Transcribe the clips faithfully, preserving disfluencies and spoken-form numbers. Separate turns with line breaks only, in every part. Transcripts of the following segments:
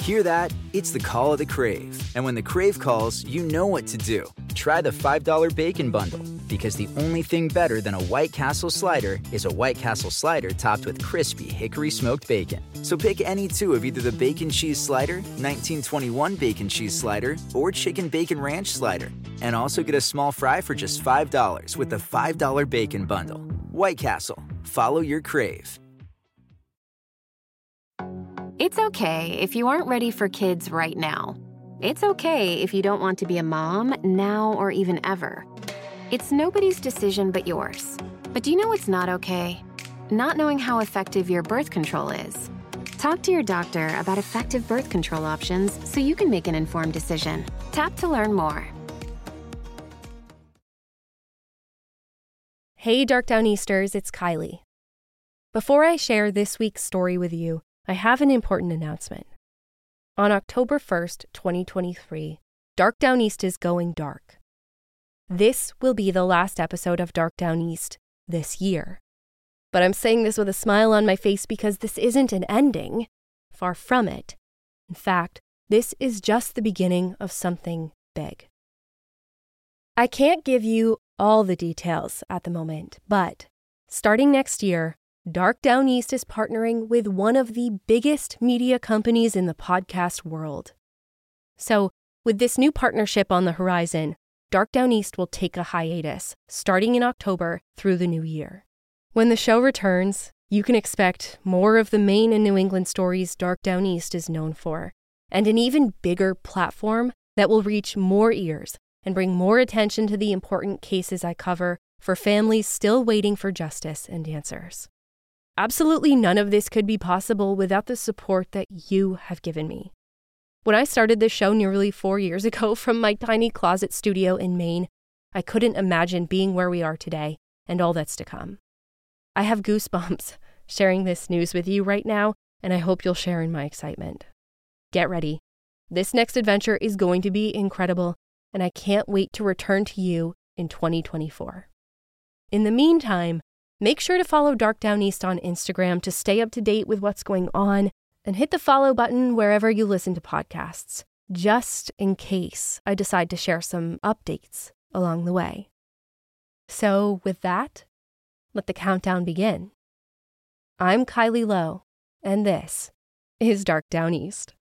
Hear that? It's the call of the Crave. And when the Crave calls, you know what to do. Try the five dollar Bacon Bundle, because the only thing better than a White Castle slider is a White Castle slider topped with crispy hickory smoked bacon. So pick any two of either the Bacon Cheese Slider, nineteen twenty-one Bacon Cheese Slider, or Chicken Bacon Ranch Slider. And also get a small fry for just five dollars with the five dollar Bacon Bundle. White Castle. Follow your Crave.
It's okay if you aren't ready for kids right now. It's okay if you don't want to be a mom now or even ever. It's nobody's decision but yours. But do you know what's not okay? Not knowing how effective your birth control is. Talk to your doctor about effective birth control options so you can make an informed decision. Tap to learn more.
Hey Dark Downeasters, it's Kylie. Before I share this week's story with you, I have an important announcement. On October first, twenty twenty-three, Dark Down East is going dark. This will be the last episode of Dark Down East this year. But I'm saying this with a smile on my face because this isn't an ending. Far from it. In fact, this is just the beginning of something big. I can't give you all the details at the moment, but starting next year, Dark Down East is partnering with one of the biggest media companies in the podcast world. So, with this new partnership on the horizon, Dark Down East will take a hiatus, starting in October through the new year. When the show returns, you can expect more of the Maine and New England stories Dark Down East is known for, and an even bigger platform that will reach more ears and bring more attention to the important cases I cover for families still waiting for justice and answers. Absolutely none of this could be possible without the support that you have given me. When I started this show nearly four years ago from my tiny closet studio in Maine, I couldn't imagine being where we are today and all that's to come. I have goosebumps sharing this news with you right now, and I hope you'll share in my excitement. Get ready. This next adventure is going to be incredible, and I can't wait to return to you in twenty twenty-four. In the meantime, make sure to follow Dark Down East on Instagram to stay up to date with what's going on, and hit the follow button wherever you listen to podcasts, just in case I decide to share some updates along the way. So with that, let the countdown begin. I'm Kylie Lowe, and this is Dark Down East.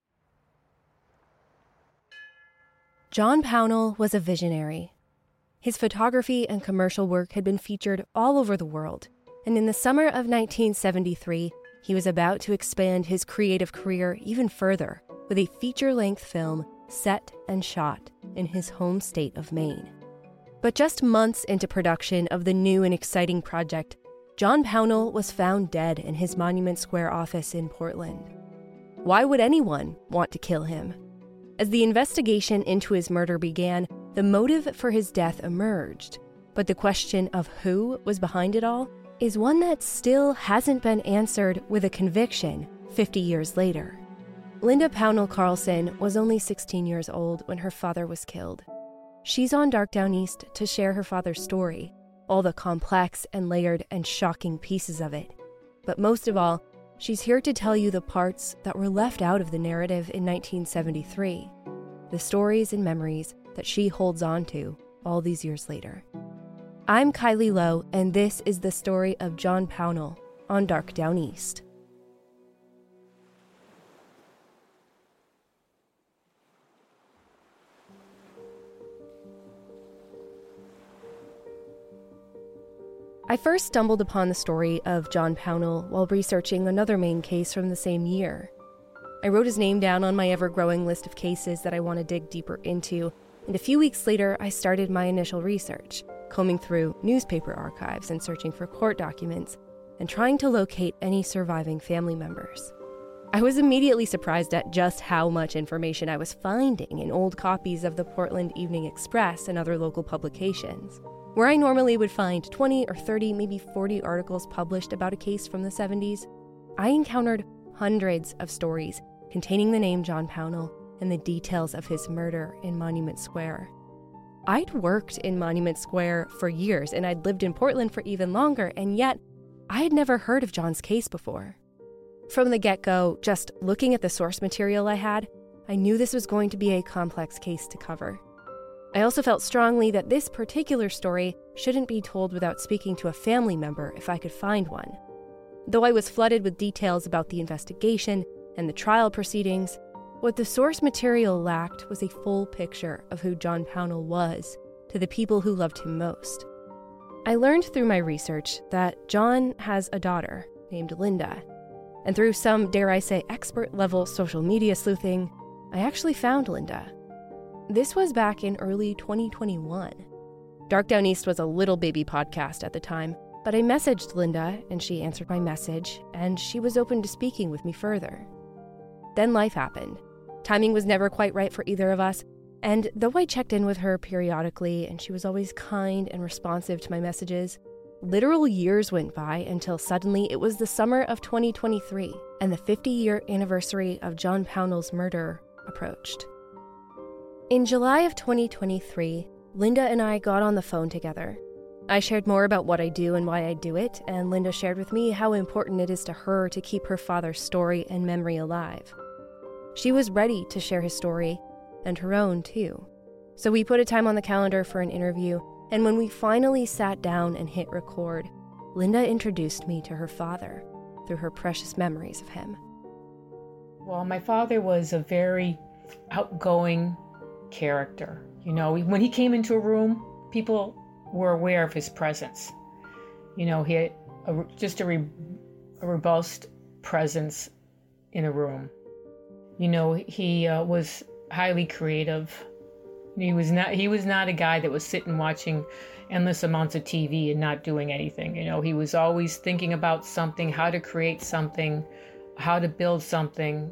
John Pownall was a visionary. His photography and commercial work had been featured all over the world, and in the summer of nineteen seventy-three, he was about to expand his creative career even further with a feature-length film set and shot in his home state of Maine. But just months into production of the new and exciting project, John Pownall was found dead in his Monument Square office in Portland. Why would anyone want to kill him? As the investigation into his murder began, the motive for his death emerged, but the question of who was behind it all is one that still hasn't been answered with a conviction fifty years later. Linda Pownall Carlson was only sixteen years old when her father was killed. She's on Dark Down East to share her father's story, all the complex and layered and shocking pieces of it. But most of all, she's here to tell you the parts that were left out of the narrative in nineteen seventy-three, the stories and memories that she holds on to all these years later. I'm Kylie Lowe, and this is the story of John Pownall on Dark Down East. I first stumbled upon the story of John Pownall while researching another Maine case from the same year. I wrote his name down on my ever-growing list of cases that I want to dig deeper into, and a few weeks later I started my initial research, combing through newspaper archives and searching for court documents, and trying to locate any surviving family members. I was immediately surprised at just how much information I was finding in old copies of the Portland Evening Express and other local publications. Where I normally would find twenty or thirty, maybe forty articles published about a case from the seventies, I encountered hundreds of stories containing the name John Pownall and the details of his murder in Monument Square. I'd worked in Monument Square for years, and I'd lived in Portland for even longer, and yet I had never heard of John's case before. From the get-go, just looking at the source material I had, I knew this was going to be a complex case to cover. I also felt strongly that this particular story shouldn't be told without speaking to a family member if I could find one. Though I was flooded with details about the investigation and the trial proceedings, what the source material lacked was a full picture of who John Pownall was to the people who loved him most. I learned through my research that John has a daughter named Linda, and through some, dare I say, expert-level social media sleuthing, I actually found Linda. This was back in early twenty twenty-one. Dark Down East was a little baby podcast at the time, but I messaged Linda, and she answered my message, and she was open to speaking with me further. Then life happened. Timing was never quite right for either of us, and though I checked in with her periodically, and she was always kind and responsive to my messages, literal years went by until suddenly it was the summer of twenty twenty-three, and the fifty-year anniversary of John Pownall's murder approached. In July of twenty twenty-three, Linda and I got on the phone together. I shared more about what I do and why I do it, and Linda shared with me how important it is to her to keep her father's story and memory alive. She was ready to share his story, and her own too. So we put a time on the calendar for an interview, and when we finally sat down and hit record, Linda introduced me to her father through her precious memories of him.
Well, my father was a very outgoing character. You know, when he came into a room, people were aware of his presence. You know, he had a, just a, re, a robust presence in a room. You know, he uh, was highly creative. He was not he was not a guy that was sitting watching endless amounts of T V and not doing anything. You know, he was always thinking about something, how to create something, how to build something.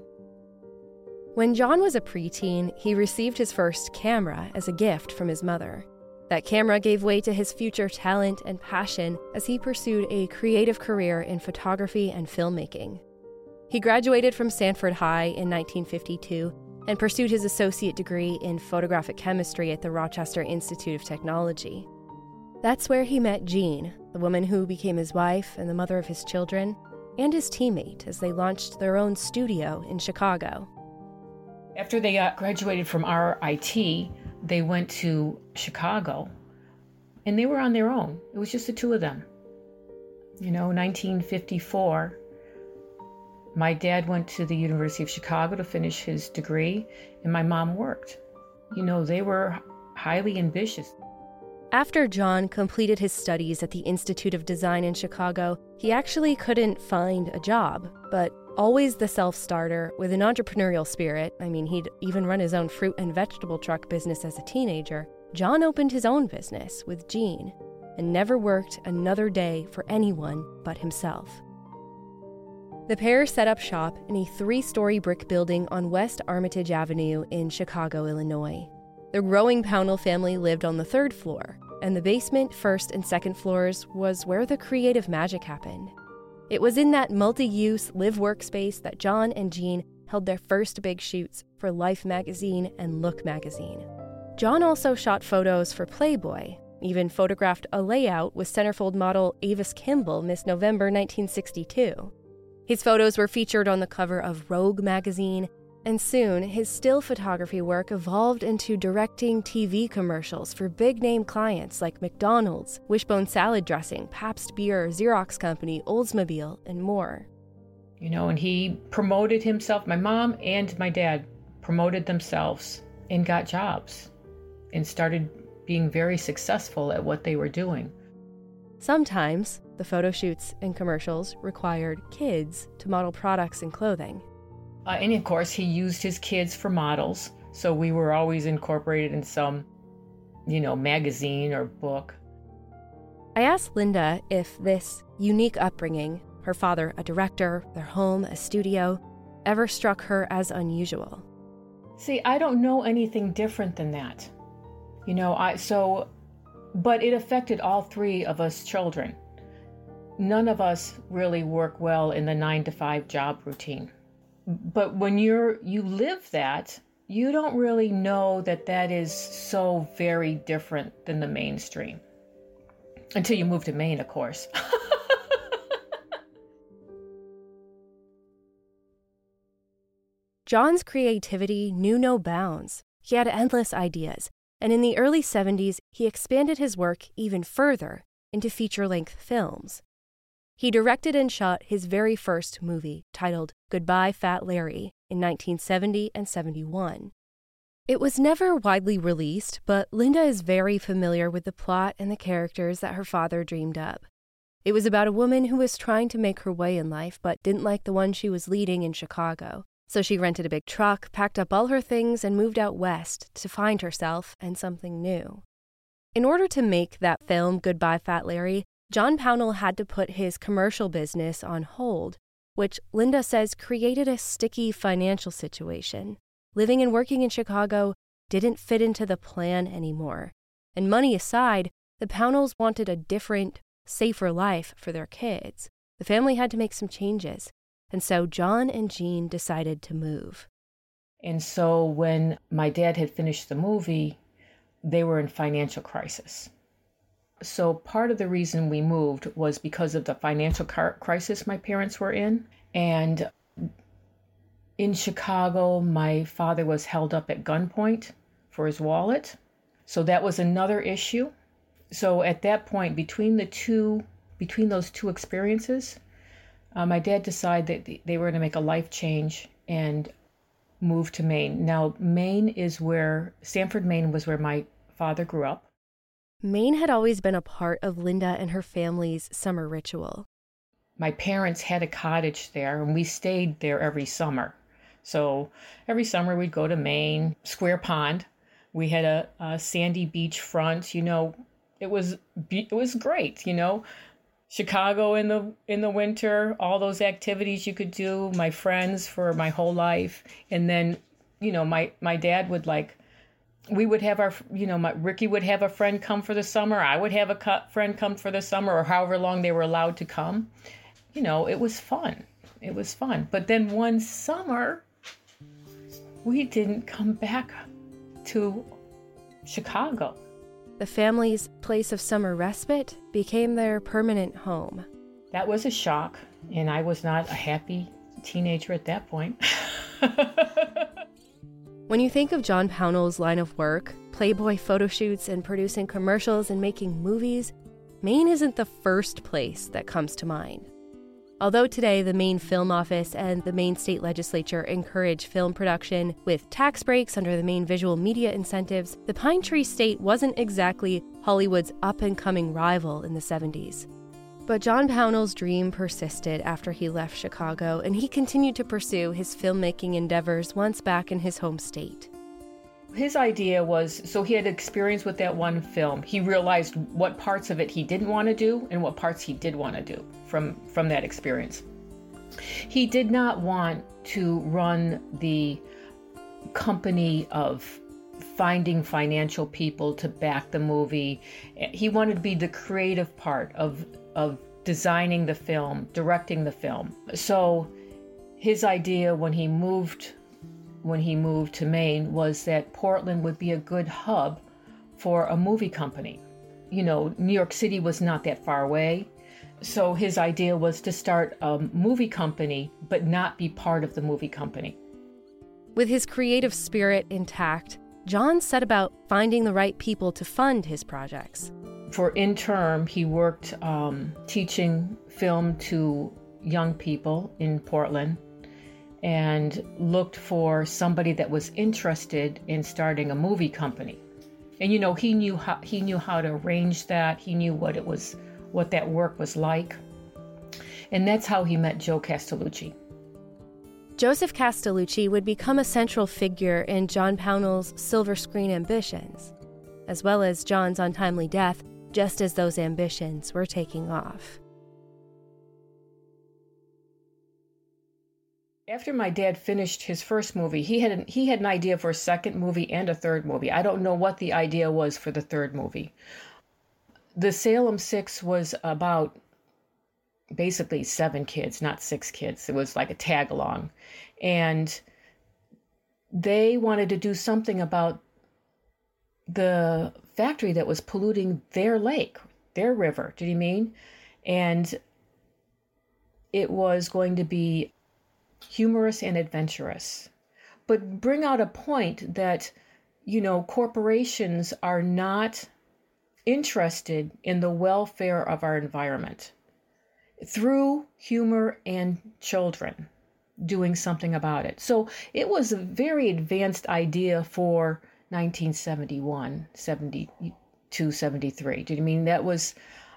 When John was a preteen, he received his first camera as a gift from his mother. That camera gave way to his future talent and passion as he pursued a creative career in photography and filmmaking. He graduated from Sanford High in nineteen fifty-two and pursued his associate degree in photographic chemistry at the Rochester Institute of Technology. That's where he met Jean, the woman who became his wife and the mother of his children, and his teammate as they launched their own studio in Chicago.
After they got graduated from R I T, they went to Chicago, and they were on their own. It was just the two of them. You know, nineteen fifty-four, my dad went to the University of Chicago to finish his degree, and my mom worked. You know, they were highly ambitious.
After John completed his studies at the Institute of Design in Chicago, he actually couldn't find a job, but always the self-starter with an entrepreneurial spirit, I mean, he'd even run his own fruit and vegetable truck business as a teenager, John opened his own business with Jean and never worked another day for anyone but himself. The pair set up shop in a three-story brick building on West Armitage Avenue in Chicago, Illinois. The growing Pownall family lived on the third floor, and the basement, first and second floors was where the creative magic happened. It was in that multi-use live workspace that John and Jean held their first big shoots for Life magazine and Look magazine. John also shot photos for Playboy, even photographed a layout with centerfold model Avis Kimball Miss November nineteen sixty-two. His photos were featured on the cover of Vogue magazine, and soon his still photography work evolved into directing T V commercials for big-name clients like McDonald's, Wishbone Salad Dressing, Pabst Beer, Xerox Company, Oldsmobile, and more.
You know, and he promoted himself. My mom and my dad promoted themselves and got jobs and started being very successful at what they were doing.
Sometimes the photo shoots and commercials required kids to model products and clothing.
Uh, and of course, he used his kids for models, so we were always incorporated in some, you know, magazine or book.
I asked Linda if this unique upbringing, her father a director, their home a studio, ever struck her as unusual.
See, I don't know anything different than that. You know, I so, but it affected all three of us children. None of us really work well in the nine to five job routine. But when you're you live that, you don't really know that that is so very different than the mainstream. Until you move to Maine, of course.
John's creativity knew no bounds. He had endless ideas, and in the early seventies, he expanded his work even further into feature-length films. He directed and shot his very first movie, titled Goodbye, Fat Larry, in nineteen seventy and seventy-one. It was never widely released, but Linda is very familiar with the plot and the characters that her father dreamed up. It was about a woman who was trying to make her way in life but didn't like the one she was leading in Chicago. So she rented a big truck, packed up all her things, and moved out west to find herself and something new. In order to make that film, Goodbye, Fat Larry, John Pownall had to put his commercial business on hold, which Linda says created a sticky financial situation. Living and working in Chicago didn't fit into the plan anymore. And money aside, the Pownalls wanted a different, safer life for their kids. The family had to make some changes. And so John and Jean decided to move.
And so when my dad had finished the movie, they were in financial crisis. So part of the reason we moved was because of the financial crisis my parents were in. And in Chicago, my father was held up at gunpoint for his wallet. So that was another issue. So at that point, between the two, between those two experiences, uh, my dad decided that they were going to make a life change and move to Maine. Now, Maine is where, Sanford, Maine was where my father grew up.
Maine had always been a part of Linda and her family's summer ritual.
My parents had a cottage there, and we stayed there every summer. So every summer we'd go to Maine, Square Pond. We had a, a sandy beach front. You know, it was it was great. You know, Chicago in the in the winter, all those activities you could do. My friends for my whole life, and then, you know, my my dad would like. We would have our, you know, my, Ricky would have a friend come for the summer. I would have a co- friend come for the summer, or however long they were allowed to come. You know, it was fun. It was fun. But then one summer, we didn't come back to Chicago.
The family's place of summer respite became their permanent home.
That was a shock, and I was not a happy teenager at that point.
When you think of John Pownall's line of work, Playboy photo shoots and producing commercials and making movies, Maine isn't the first place that comes to mind. Although today the Maine Film Office and the Maine State Legislature encourage film production with tax breaks under the Maine Visual Media Incentives, the Pine Tree State wasn't exactly Hollywood's up-and-coming rival in the seventies. But John Pownall's dream persisted after he left Chicago, and he continued to pursue his filmmaking endeavors once back in his home state.
His idea was, so he had experience with that one film. He realized what parts of it he didn't want to do and what parts he did want to do from, from that experience. He did not want to run the company of finding financial people to back the movie. He wanted to be the creative part of of designing the film, directing the film. So his idea when he moved when he moved to Maine was that Portland would be a good hub for a movie company. You know, New York City was not that far away. So his idea was to start a movie company, but not be part of the movie company.
With his creative spirit intact, John set about finding the right people to fund his projects.
For interim, he worked um, teaching film to young people in Portland and looked for somebody that was interested in starting a movie company. And, you know, he knew how, he knew how to arrange that. He knew what it was, what that work was like. And that's how he met Joe Castellucci.
Joseph Castellucci would become a central figure in John Pownall's silver screen ambitions, as well as John's untimely death, just as those ambitions were taking off.
After my dad finished his first movie, he had an, he had an idea for a second movie and a third movie. I don't know what the idea was for the third movie. The Salem Six was about basically seven kids, not six kids. It was like a tag-along. And they wanted to do something about the factory that was polluting their lake, their river, do you mean? And it was going to be humorous and adventurous. but bring out a point that, you know, corporations are not interested in the welfare of our environment through humor and children doing something about it. So it was a very advanced idea for nineteen seventy-one, seventy-two, seventy-three. Do you mean that was,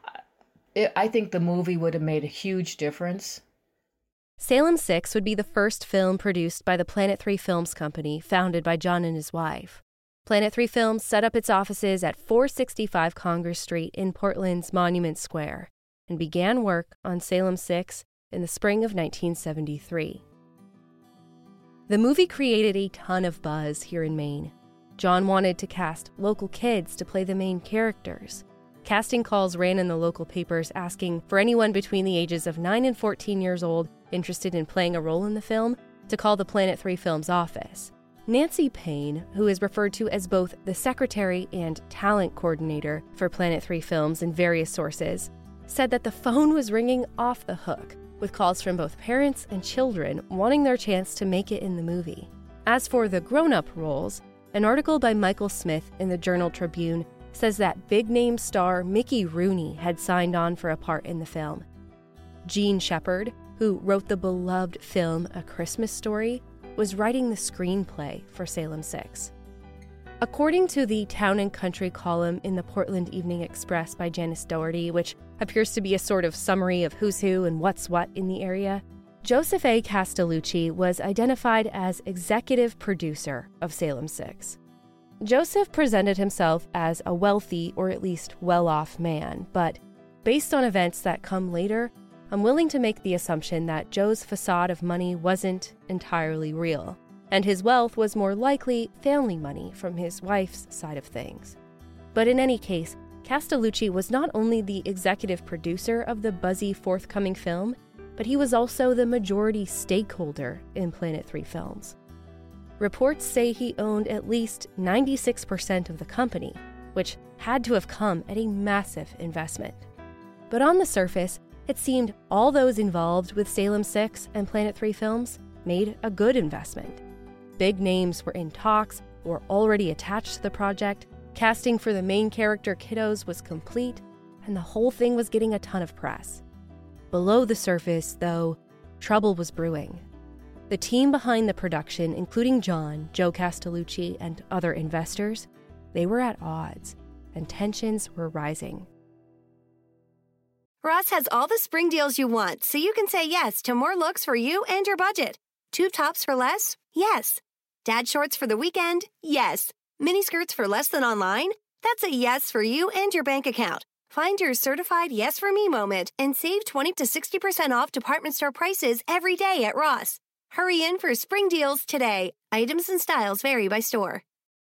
I think the movie would have made a huge difference.
Salem six would be the first film produced by the Planet three Films Company, founded by John and his wife. Planet three Films set up its offices at four sixty-five Congress Street in Portland's Monument Square and began work on Salem six in the spring of nineteen seventy-three. The movie created a ton of buzz here in Maine. John wanted to cast local kids to play the main characters. Casting calls ran in the local papers asking for anyone between the ages of nine and fourteen years old interested in playing a role in the film to call the Planet three Films office. Nancy Payne, who is referred to as both the secretary and talent coordinator for Planet three Films in various sources, said that the phone was ringing off the hook, with calls from both parents and children wanting their chance to make it in the movie. As for the grown-up roles, an article by Michael Smith in the Journal Tribune says that big-name star Mickey Rooney had signed on for a part in the film. Gene Shepard, who wrote the beloved film A Christmas Story, was writing the screenplay for Salem six. According to the Town and Country column in the Portland Evening Express by Janice Doherty, which appears to be a sort of summary of who's who and what's what in the area, Joseph A. Castellucci was identified as executive producer of Salem six. Joseph presented himself as a wealthy, or at least well-off man, but based on events that come later, I'm willing to make the assumption that Joe's facade of money wasn't entirely real, and his wealth was more likely family money from his wife's side of things. But in any case, Castellucci was not only the executive producer of the buzzy forthcoming film, but he was also the majority stakeholder in Planet three Films. Reports say he owned at least ninety-six percent of the company, which had to have come at a massive investment. But on the surface, it seemed all those involved with Salem six and Planet three Films made a good investment. Big names were in talks or already attached to the project, casting for the main character kiddos was complete, and the whole thing was getting a ton of press. Below the surface, though, trouble was brewing. The team behind the production, including John, Joe Castellucci, and other investors, they were at odds, and tensions were rising.
Ross has all the spring deals you want, so you can say yes to more looks for you and your budget. Tube tops for less? Yes. Dad shorts for the weekend? Yes. Mini skirts for less than online? That's a yes for you and your bank account. Find your certified yes for me moment and save twenty to sixty percent off department store prices every day at Ross. Hurry in for spring deals today. Items and styles vary by store.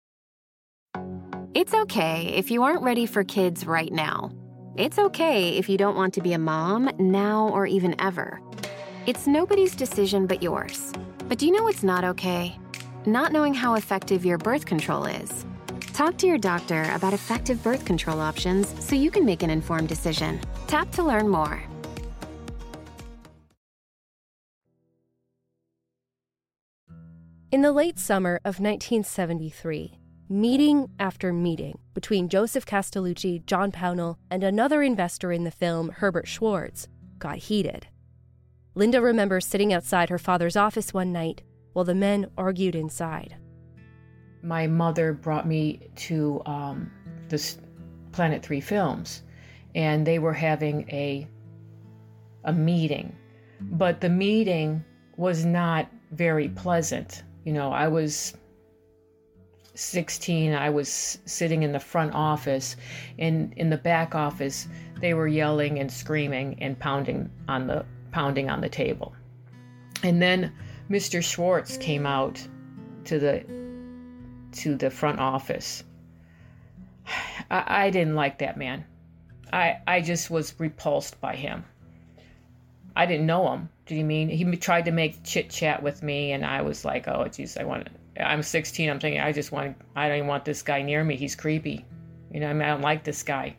It's okay if you aren't ready for kids right now. It's okay if you don't want to be a mom now or even ever. It's nobody's decision but yours. But do you know what's not okay? Not knowing how effective your birth control is. Talk to your doctor about effective birth control options so you can make an informed decision. Tap to learn more.
In the late summer of nineteen seventy-three, meeting after meeting between Joseph Castellucci, John Pownall, and another investor in the film, Herbert Schwartz, got heated. Linda remembers sitting outside her father's office one night while the men argued inside.
My mother brought me to um, this Planet three Films, and they were having a a meeting, but the meeting was not very pleasant. You know, I was sixteen, I was sitting in the front office, and in the back office, they were yelling and screaming and pounding on the pounding on the table. And then Mister Schwartz came out to the to the front office. I, I didn't like that man. I I just was repulsed by him. I didn't know him. Do you mean? He tried to make chit chat with me, and I was like, oh, geez, I want. I'm sixteen. I'm thinking, I just want. I don't even want this guy near me. He's creepy. You know, I mean, I don't like this guy.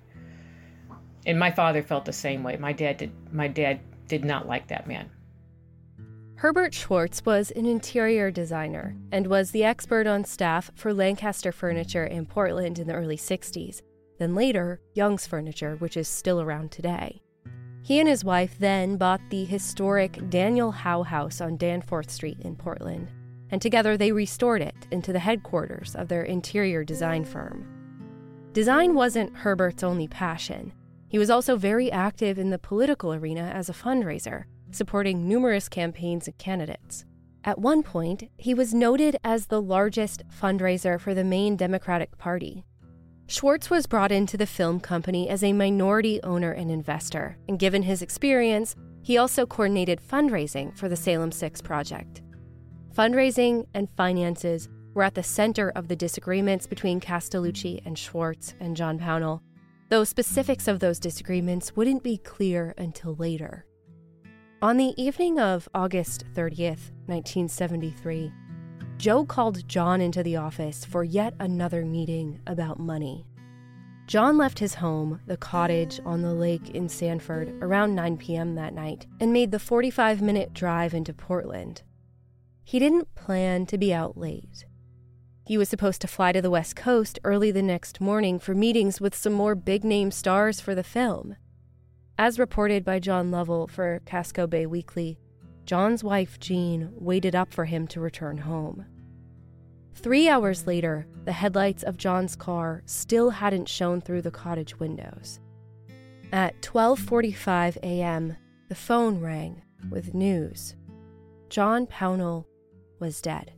And my father felt the same way. My dad did. My dad did not like that man.
Herbert Schwartz was an interior designer and was the expert on staff for Lancaster Furniture in Portland in the early sixties, then later Young's Furniture, which is still around today. He and his wife then bought the historic Daniel Howe House on Danforth Street in Portland, and together they restored it into the headquarters of their interior design firm. Design wasn't Herbert's only passion. He was also very active in the political arena as a fundraiser, supporting numerous campaigns and candidates. At one point, he was noted as the largest fundraiser for the Maine Democratic Party. Schwartz was brought into the film company as a minority owner and investor, and given his experience, he also coordinated fundraising for the Salem six project. Fundraising and finances were at the center of the disagreements between Castellucci and Schwartz and John Pownall, though specifics of those disagreements wouldn't be clear until later. On the evening of August thirtieth, nineteen seventy-three, Joe called John into the office for yet another meeting about money. John left his home, the cottage on the lake in Sanford, around nine p.m. that night and made the forty-five minute drive into Portland. He didn't plan to be out late. He was supposed to fly to the West Coast early the next morning for meetings with some more big-name stars for the film. As reported by John Lovell for Casco Bay Weekly, John's wife, Jean, waited up for him to return home. Three hours later, the headlights of John's car still hadn't shone through the cottage windows. At twelve forty-five a.m., the phone rang with news. John Pownall was dead.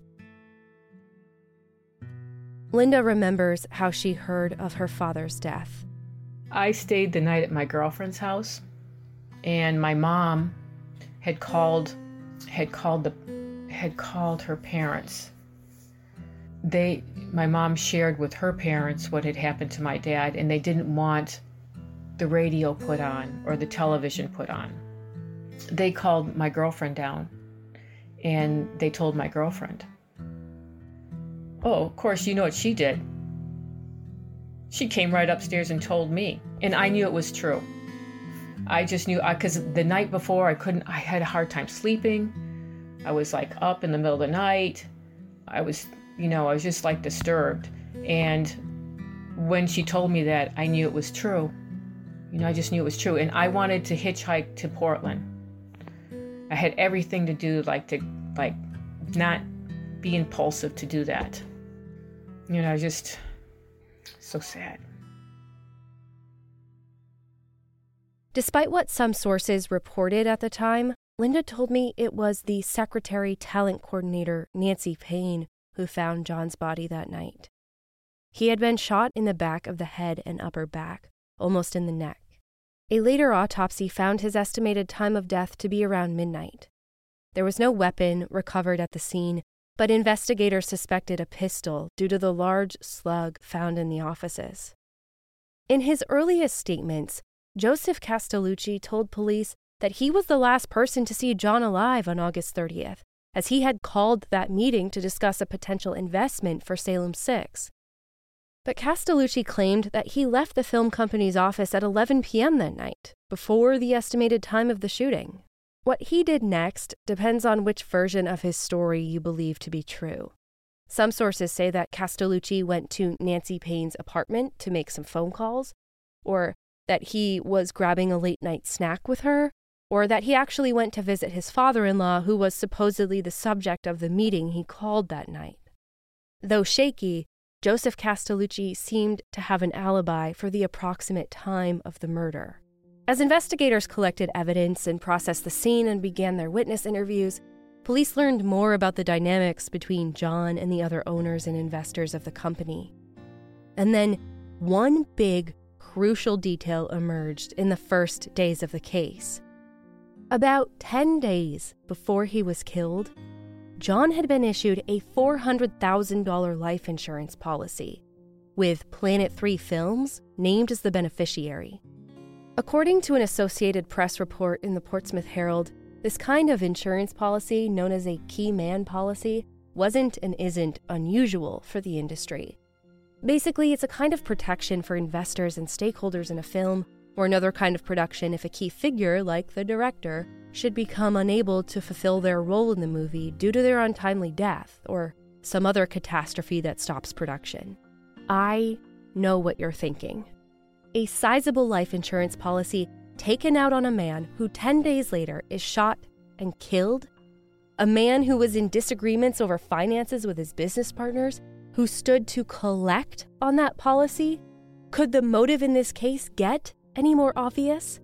Linda remembers how she heard of her father's death.
I stayed the night at my girlfriend's house, and my mom had called had called the had called her parents. They my mom shared with her parents what had happened to my dad, and they didn't want the radio put on or the television put on. They called my girlfriend down, and they told my girlfriend. Oh, of course, you know what she did. She came right upstairs and told me, and I knew it was true. I just knew, because the night before I couldn't, I had a hard time sleeping. I was like up in the middle of the night. I was, you know, I was just like disturbed. And when she told me that, I knew it was true. You know, I just knew it was true. And I wanted to hitchhike to Portland. I had everything to do, like to, like, not be impulsive to do that. You know, just so sad.
Despite what some sources reported at the time, Linda told me it was the secretary talent coordinator, Nancy Payne, who found John's body that night. He had been shot in the back of the head and upper back, almost in the neck. A later autopsy found his estimated time of death to be around midnight. There was no weapon recovered at the scene, but investigators suspected a pistol due to the large slug found in the offices. In his earliest statements, Joseph Castellucci told police that he was the last person to see John alive on August thirtieth, as he had called that meeting to discuss a potential investment for Salem six. But Castellucci claimed that he left the film company's office at eleven p.m. that night, before the estimated time of the shooting. What he did next depends on which version of his story you believe to be true. Some sources say that Castellucci went to Nancy Payne's apartment to make some phone calls, or that he was grabbing a late-night snack with her, or that he actually went to visit his father-in-law, who was supposedly the subject of the meeting he called that night. Though shaky, Joseph Castellucci seemed to have an alibi for the approximate time of the murder. As investigators collected evidence and processed the scene and began their witness interviews, police learned more about the dynamics between John and the other owners and investors of the company. And then one big, crucial detail emerged in the first days of the case. About ten days before he was killed, John had been issued a four hundred thousand dollars life insurance policy, with Planet three Films named as the beneficiary. According to an Associated Press report in the Portsmouth Herald, this kind of insurance policy, known as a key man policy, wasn't and isn't unusual for the industry. Basically, it's a kind of protection for investors and stakeholders in a film or another kind of production if a key figure, like the director, should become unable to fulfill their role in the movie due to their untimely death or some other catastrophe that stops production. I know what you're thinking. A sizable life insurance policy taken out on a man who ten days later is shot and killed? A man who was in disagreements over finances with his business partners, who stood to collect on that policy? Could the motive in this case get any more obvious?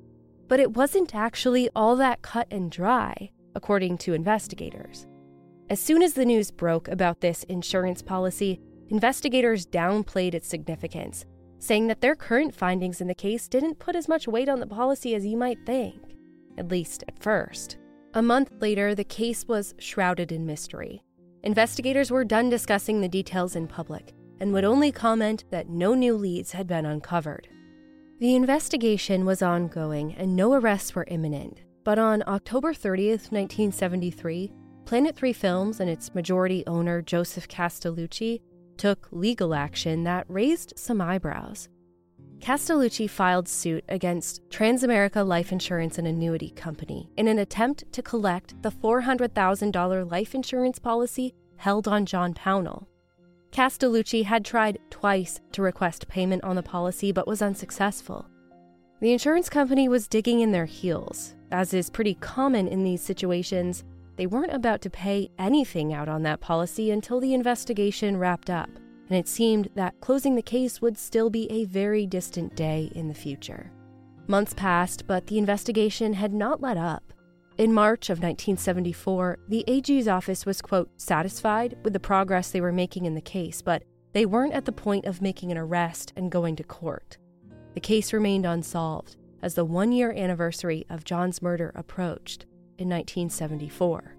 But it wasn't actually all that cut and dry, according to investigators. As soon as the news broke about this insurance policy, investigators downplayed its significance, saying that their current findings in the case didn't put as much weight on the policy as you might think, at least at first. A month later, the case was shrouded in mystery. Investigators were done discussing the details in public and would only comment that no new leads had been uncovered. The investigation was ongoing and no arrests were imminent, but on October thirtieth, nineteen seventy-three, Planet three Films and its majority owner, Joseph Castellucci, took legal action that raised some eyebrows. Castellucci filed suit against Transamerica Life Insurance and Annuity Company in an attempt to collect the four hundred thousand dollars life insurance policy held on John Pownall. Castellucci had tried twice to request payment on the policy but was unsuccessful. The insurance company was digging in their heels. As is pretty common in these situations, they weren't about to pay anything out on that policy until the investigation wrapped up, and it seemed that closing the case would still be a very distant day in the future. Months passed, but the investigation had not let up. In March of nineteen seventy-four, the A G's office was, quote, satisfied with the progress they were making in the case, but they weren't at the point of making an arrest and going to court. The case remained unsolved as the one-year anniversary of John's murder approached in nineteen seventy-four.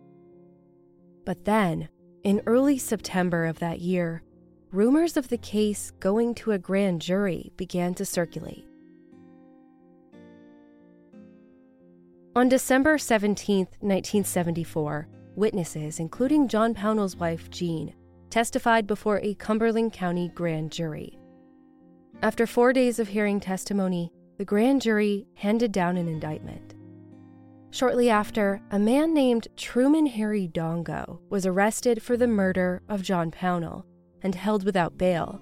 But then, in early September of that year, rumors of the case going to a grand jury began to circulate. On December seventeenth, nineteen seventy-four, witnesses, including John Pownall's wife, Jean, testified before a Cumberland County grand jury. After four days of hearing testimony, the grand jury handed down an indictment. Shortly after, a man named Truman Harry Dongo was arrested for the murder of John Pownall and held without bail.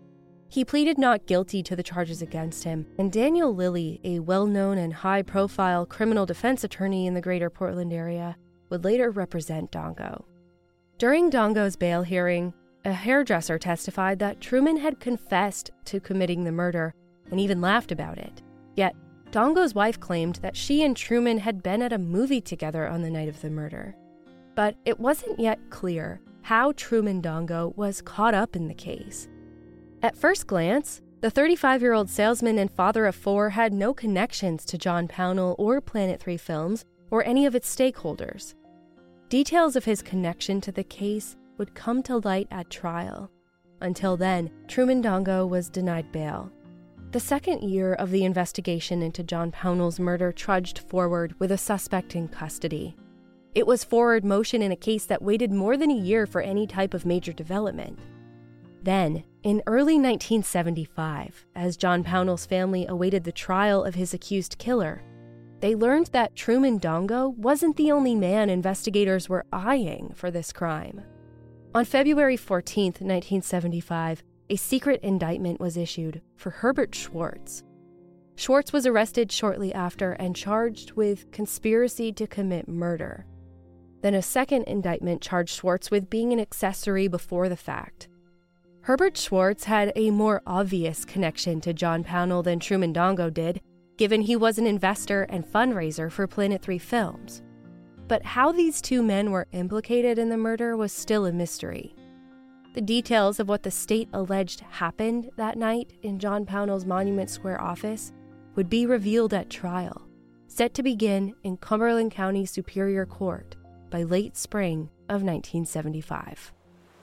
He pleaded not guilty to the charges against him, and Daniel Lilly, a well-known and high-profile criminal defense attorney in the greater Portland area, would later represent Dongo. During Dongo's bail hearing, a hairdresser testified that Truman had confessed to committing the murder and even laughed about it. Yet, Dongo's wife claimed that she and Truman had been at a movie together on the night of the murder. But it wasn't yet clear how Truman Dongo was caught up in the case. At first glance, the thirty-five-year-old salesman and father of four had no connections to John Pownall or Planet three Films or any of its stakeholders. Details of his connection to the case would come to light at trial. Until then, Truman Dongo was denied bail. The second year of the investigation into John Pownall's murder trudged forward with a suspect in custody. It was forward motion in a case that waited more than a year for any type of major development. Then, in early nineteen seventy-five, as John Pownall's family awaited the trial of his accused killer, they learned that Truman Dongo wasn't the only man investigators were eyeing for this crime. On February fourteenth, nineteen seventy-five, a secret indictment was issued for Herbert Schwartz. Schwartz was arrested shortly after and charged with conspiracy to commit murder. Then a second indictment charged Schwartz with being an accessory before the fact. Herbert Schwartz had a more obvious connection to John Pownall than Truman Dongo did, given he was an investor and fundraiser for Planet three Films. But how these two men were implicated in the murder was still a mystery. The details of what the state alleged happened that night in John Pownall's Monument Square office would be revealed at trial, set to begin in Cumberland County Superior Court by late spring of nineteen seventy-five.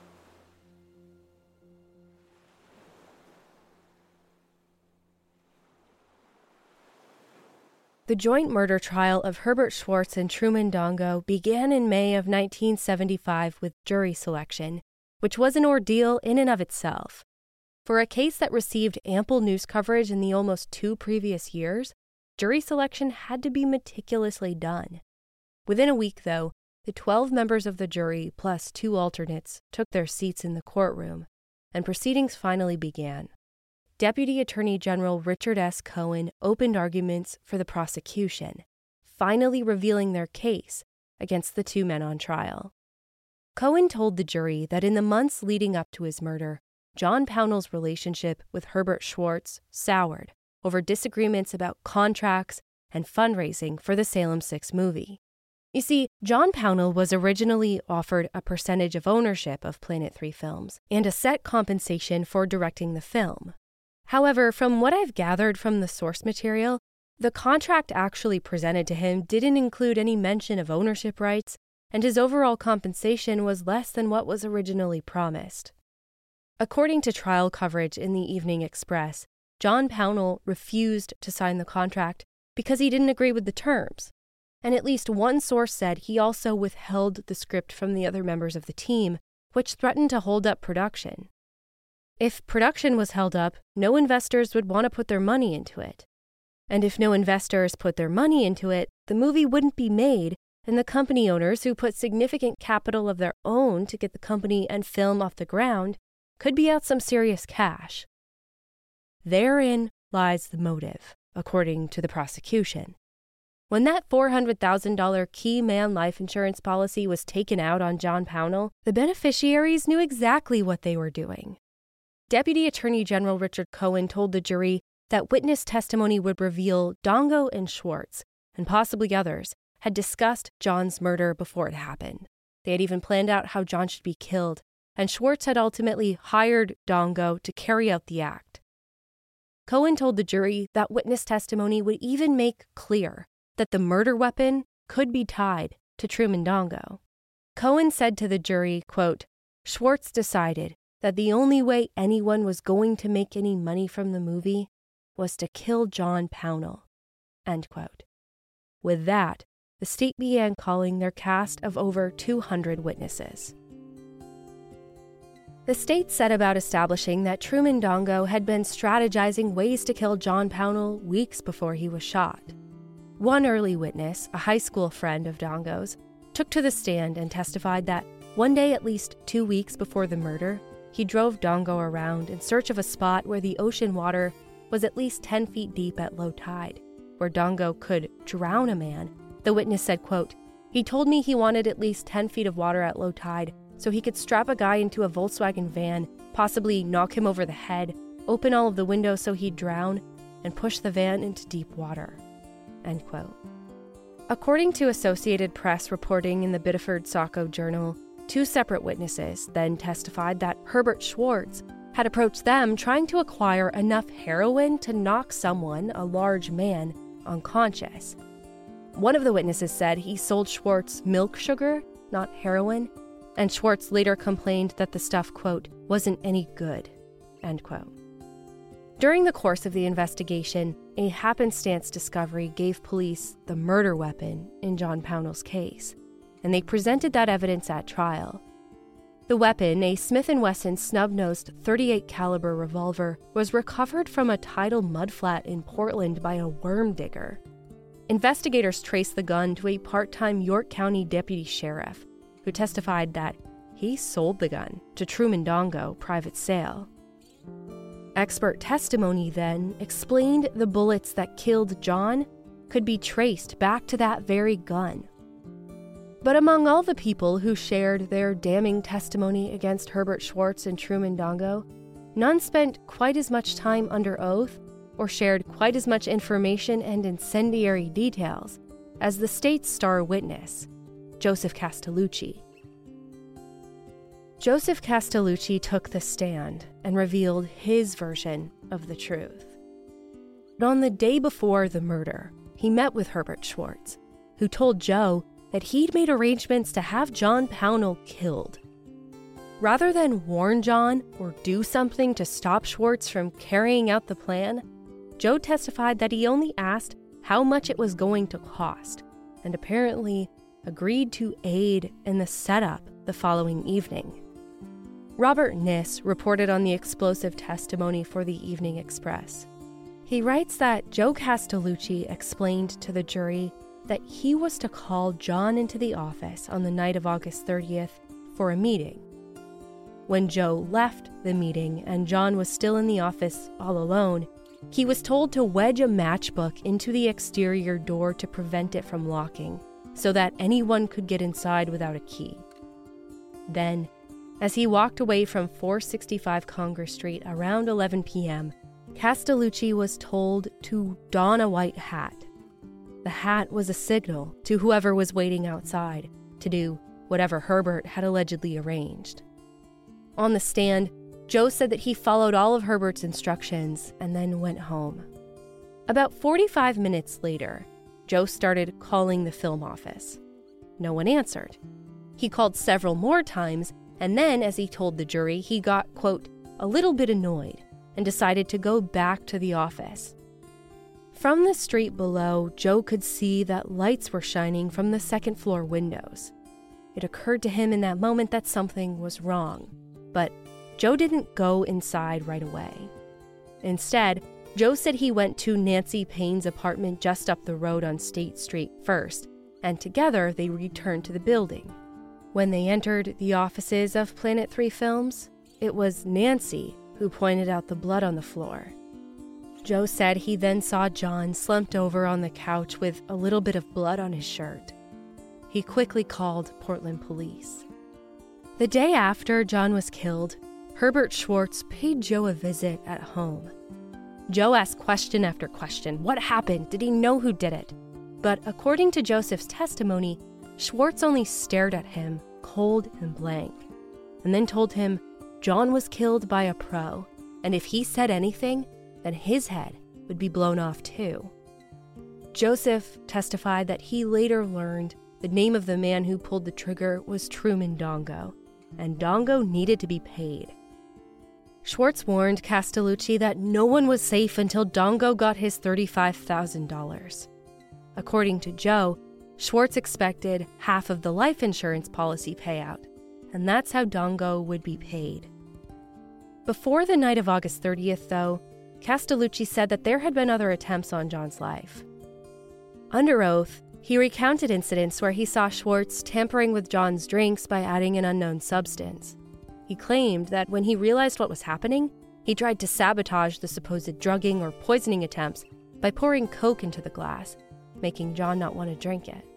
The joint murder trial of Herbert Schwartz and Truman Dongo began in May of nineteen seventy-five with jury selection, which was an ordeal in and of itself. For a case that received ample news coverage in the almost two previous years, jury selection had to be meticulously done. Within a week, though, the twelve members of the jury, plus two alternates, took their seats in the courtroom, and proceedings finally began. Deputy Attorney General Richard S. Cohen opened arguments for the prosecution, finally revealing their case against the two men on trial. Cohen told the jury that in the months leading up to his murder, John Pownall's relationship with Herbert Schwartz soured over disagreements about contracts and fundraising for the Salem six movie. You see, John Pownall was originally offered a percentage of ownership of Planet three Films and a set compensation for directing the film. However, from what I've gathered from the source material, the contract actually presented to him didn't include any mention of ownership rights, and his overall compensation was less than what was originally promised. According to trial coverage in the Evening Express, John Pownall refused to sign the contract because he didn't agree with the terms, and at least one source said he also withheld the script from the other members of the team, which threatened to hold up production. If production was held up, no investors would want to put their money into it. And if no investors put their money into it, the movie wouldn't be made, and the company owners who put significant capital of their own to get the company and film off the ground could be out some serious cash. Therein lies the motive, according to the prosecution. When that four hundred thousand dollars key man life insurance policy was taken out on John Pownall, the beneficiaries knew exactly what they were doing. Deputy Attorney General Richard Cohen told the jury that witness testimony would reveal Dongo and Schwartz, and possibly others, had discussed John's murder before it happened. They had even planned out how John should be killed, and Schwartz had ultimately hired Dongo to carry out the act. Cohen told the jury that witness testimony would even make clear that the murder weapon could be tied to Truman Dongo. Cohen said to the jury, quote, "Schwartz decided that the only way anyone was going to make any money from the movie was to kill John Pownall," end quote. With that, the state began calling their cast of over two hundred witnesses. The state set about establishing that Truman Dongo had been strategizing ways to kill John Pownall weeks before he was shot. One early witness, a high school friend of Dongo's, took to the stand and testified that one day at least two weeks before the murder, he drove Dongo around in search of a spot where the ocean water was at least ten feet deep at low tide, where Dongo could drown a man. The witness said, quote, "He told me he wanted at least ten feet of water at low tide so he could strap a guy into a Volkswagen van, possibly knock him over the head, open all of the windows so he'd drown, and push the van into deep water," end quote. According to Associated Press reporting in the Biddeford Saco Journal, two separate witnesses then testified that Herbert Schwartz had approached them trying to acquire enough heroin to knock someone, a large man, unconscious. One of the witnesses said he sold Schwartz milk sugar, not heroin, and Schwartz later complained that the stuff, quote, "wasn't any good," end quote. During the course of the investigation, a happenstance discovery gave police the murder weapon in John Pownall's case, and they presented that evidence at trial. The weapon, a Smith and Wesson snub-nosed thirty-eight caliber revolver, was recovered from a tidal mudflat in Portland by a worm digger. Investigators traced the gun to a part-time York County deputy sheriff, who testified that he sold the gun to Truman Dongo private sale. Expert testimony then explained the bullets that killed John could be traced back to that very gun. But among all the people who shared their damning testimony against Herbert Schwartz and Truman Dongo, none spent quite as much time under oath or shared quite as much information and incendiary details as the state's star witness, Joseph Castellucci. Joseph Castellucci took the stand and revealed his version of the truth. But on the day before the murder, he met with Herbert Schwartz, who told Joe that he'd made arrangements to have John Pownall killed. Rather than warn John or do something to stop Schwartz from carrying out the plan, Joe testified that he only asked how much it was going to cost, and apparently agreed to aid in the setup the following evening. Robert Niss reported on the explosive testimony for the Evening Express. He writes that Joe Castellucci explained to the jury that he was to call John into the office on the night of August thirtieth for a meeting. When Joe left the meeting and John was still in the office all alone, he was told to wedge a matchbook into the exterior door to prevent it from locking, so that anyone could get inside without a key. Then, as he walked away from four sixty-five Congress Street around eleven p.m., Castellucci was told to don a white hat. The hat was a signal to whoever was waiting outside to do whatever Herbert had allegedly arranged. On the stand, Joe said that he followed all of Herbert's instructions and then went home. About forty-five minutes later, Joe started calling the film office. No one answered. He called several more times, and then, as he told the jury, he got, quote, a little bit annoyed and decided to go back to the office. From the street below, Joe could see that lights were shining from the second floor windows. It occurred to him in that moment that something was wrong, but Joe didn't go inside right away. Instead, Joe said he went to Nancy Payne's apartment just up the road on State Street first, and together they returned to the building. When they entered the offices of Planet three Films, it was Nancy who pointed out the blood on the floor. Joe said he then saw John slumped over on the couch with a little bit of blood on his shirt. He quickly called Portland police. The day after John was killed, Herbert Schwartz paid Joe a visit at home. Joe asked question after question. What happened? Did he know who did it? But according to Joseph's testimony, Schwartz only stared at him, cold and blank, and then told him John was killed by a pro, and if he said anything, then his head would be blown off too. Joseph testified that he later learned the name of the man who pulled the trigger was Truman Dongo, and Dongo needed to be paid. Schwartz warned Castellucci that no one was safe until Dongo got his thirty-five thousand dollars. According to Joe, Schwartz expected half of the life insurance policy payout, and that's how Dongo would be paid. Before the night of August thirtieth, though, Castellucci said that there had been other attempts on John's life. Under oath, he recounted incidents where he saw Schwartz tampering with John's drinks by adding an unknown substance. He claimed that when he realized what was happening, he tried to sabotage the supposed drugging or poisoning attempts by pouring Coke into the glass, making John not want to drink it.